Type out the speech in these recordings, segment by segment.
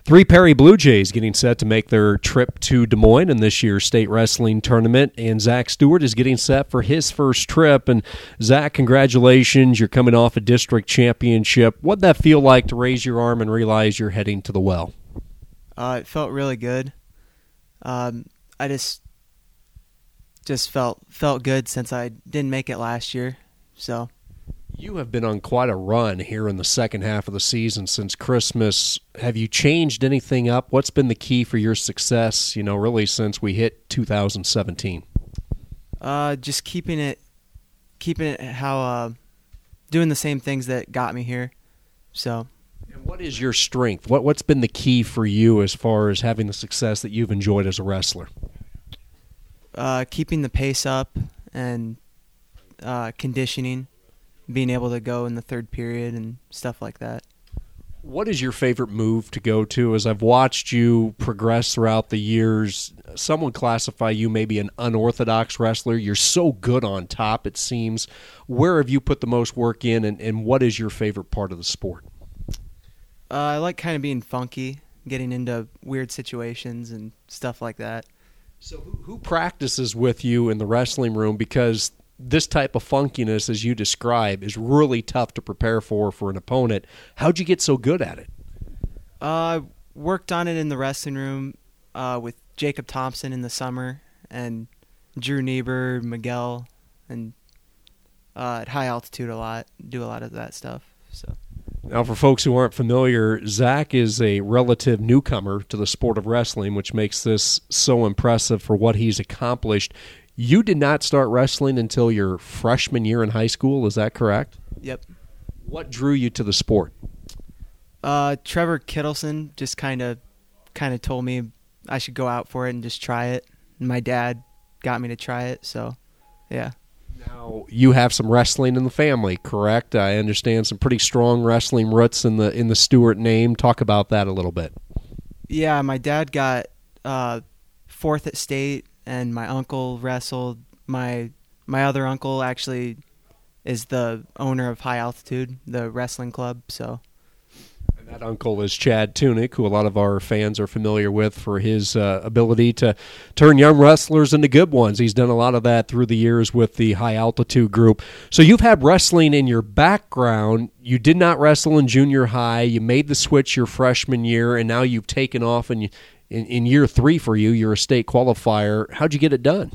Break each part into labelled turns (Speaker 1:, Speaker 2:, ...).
Speaker 1: Three Perry Blue Jays getting set to make their trip to Des Moines in this year's state wrestling tournament, and Zach Stewart is getting set for his first trip. And Zach, congratulations. You're coming off a district championship. What'd that feel like to raise your arm and realize you're heading to the well?
Speaker 2: It felt really good. I just felt good since I didn't make it last year. So
Speaker 1: you have been on quite a run here in the second half of the season since Christmas. Have you changed anything up? What's been the key for your success, really since we hit 2017?
Speaker 2: Just keeping it how doing the same things that got me here. So,
Speaker 1: and what is your strength? What's been the key for you as far as having the success that you've enjoyed as a wrestler?
Speaker 2: Keeping the pace up and conditioning, being able to go in the third period and stuff like that.
Speaker 1: What is your favorite move to go to? As I've watched you progress throughout the years, some would classify you maybe an unorthodox wrestler. You're so good on top, it seems. Where have you put the most work in, and what is your favorite part of the sport?
Speaker 2: I like kind of being funky, getting into weird situations and stuff like that.
Speaker 1: So who practices with you in the wrestling room? Because this type of funkiness, as you describe, is really tough to prepare for an opponent. How'd you get so good at it?
Speaker 2: I worked on it in the wrestling room with Jacob Thompson in the summer and Drew Niebuhr, Miguel, and at high altitude a lot. Do a lot of that stuff. So.
Speaker 1: Now, for folks who aren't familiar, Zach is a relative newcomer to the sport of wrestling, which makes this so impressive for what he's accomplished. You did not start wrestling until your freshman year in high school, is that correct?
Speaker 2: Yep.
Speaker 1: What drew you to the sport?
Speaker 2: Trevor Kittleson just kind of told me I should go out for it and just try it. And my dad got me to try it, so yeah.
Speaker 1: Now, you have some wrestling in the family, correct? I understand some pretty strong wrestling roots in the Stewart name. Talk about that a little bit.
Speaker 2: Yeah, my dad got fourth at state, and my uncle wrestled. My other uncle actually is the owner of High Altitude, the wrestling club. So,
Speaker 1: and that uncle is Chad Tunick, who a lot of our fans are familiar with for his ability to turn young wrestlers into good ones. He's done a lot of that through the years with the High Altitude group. So you've had wrestling in your background. You did not wrestle in junior high. You made the switch your freshman year, and now you've taken off, and in year 3 for you, you're a state qualifier. How'd you get it done?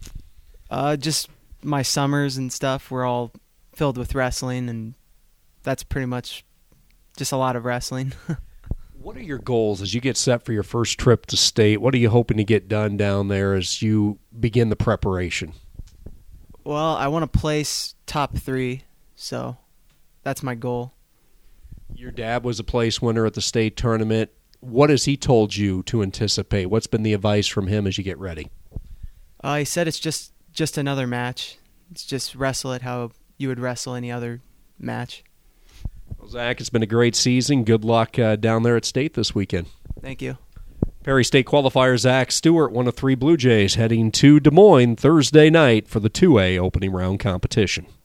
Speaker 2: Just my summers and stuff were all filled with wrestling, and that's pretty much just a lot of wrestling.
Speaker 1: What are your goals as you get set for your first trip to state? What are you hoping to get done down there as you begin the preparation?
Speaker 2: Well, I want to place top 3, so that's my goal.
Speaker 1: Your dad was a place winner at the state tournament. What has he told you to anticipate? What's been the advice from him as you get ready?
Speaker 2: He said it's just another match. It's just wrestle it how you would wrestle any other match.
Speaker 1: Well, Zach, it's been a great season. Good luck down there at state this weekend.
Speaker 2: Thank you.
Speaker 1: Perry State qualifier Zach Stewart, one of 3 Blue Jays, heading to Des Moines Thursday night for the 2A opening round competition.